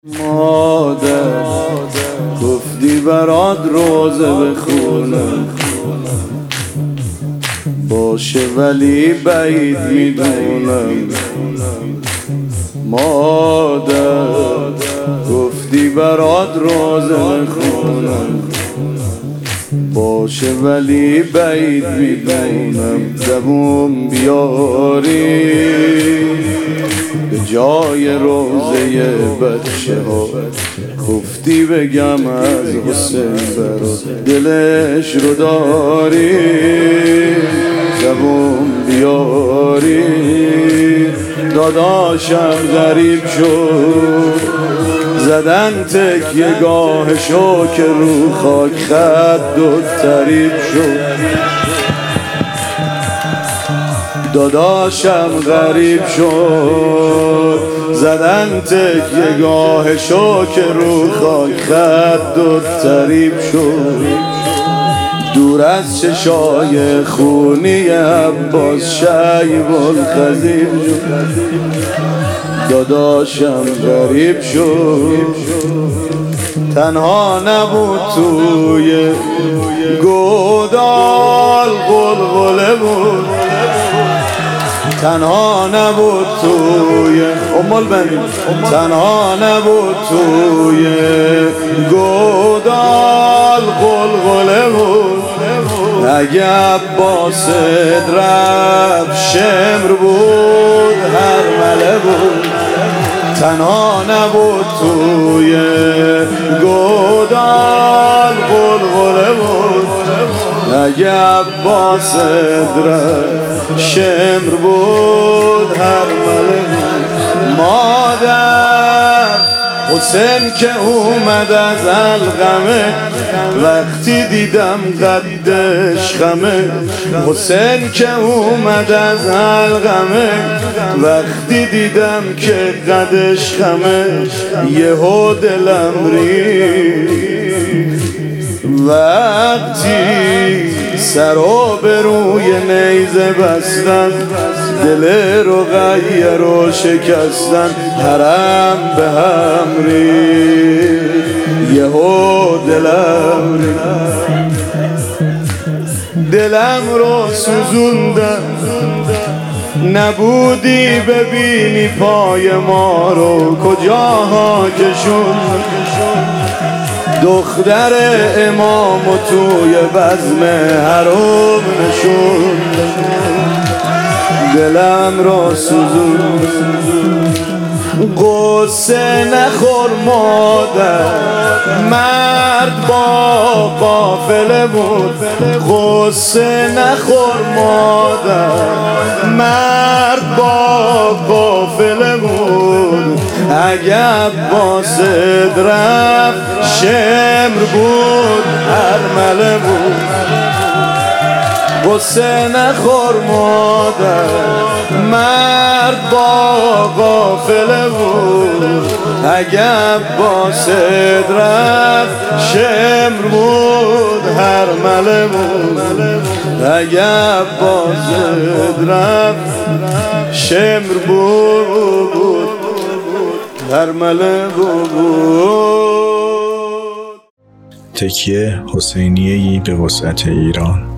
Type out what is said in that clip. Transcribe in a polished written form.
مادر گفتی برات روزه بخونم، باشه ولی بعید میدونم. مادر گفتی برات روزه بخونم، باشه ولی بعید میدونم. زبون بیاری به جای روزه بچه ها، گفتی بگم از حسین برات دلش رو داری. زبون بیاری داداشم غریب شد، زدن تکیه گاهشو که رو خاک خد و تریب شد. داداشم غریب شد، زدن تکیه گاهشو که رو خاک خد و تریب شد. دور از چشای خونی عباس شیب الخضیب شد. داداشم غریب شد، تنها نبود توی گودال، غلغله بود. تنها نبود توی امال بنی، تنها نبود توی گودال، غلغله بود. اگه عباس رفت شمر بود، هرمله بود. تنها نبود توی گودال، غلغله بود. اگه عباس رفت شمر بود، هرمله بود. مادر حسین که اومد از القمه، وقتی دیدم قدش خمه. حسین که اومد از القمه، وقتی دیدم که قدش خمه. یهو دلم ریخت وقتی سرو به روی نیزه بستن، دل رو غیر و شکستن. حرم به هم ریخت، یهو دلم ریخت. دلم رو سوزوندن، نبودی ببینی پای ما رو کجاها کشون. دختر امام و توی بزم حرم نشون. دلم را سوزون، قصه نخور مادر، مرد با قافله بود. قصه نخور مادر، مرد با قافله بود. اگه عباس رفت شمر بود، هرمله بود. قصه نخور مادر، مرد با قافله بود. اگه عباس رفت شمر بود، هرمله بود. اگه عباس رفت شمر بود، هرمله بود. تکیه حسینیه‌ای به وسعت ایران.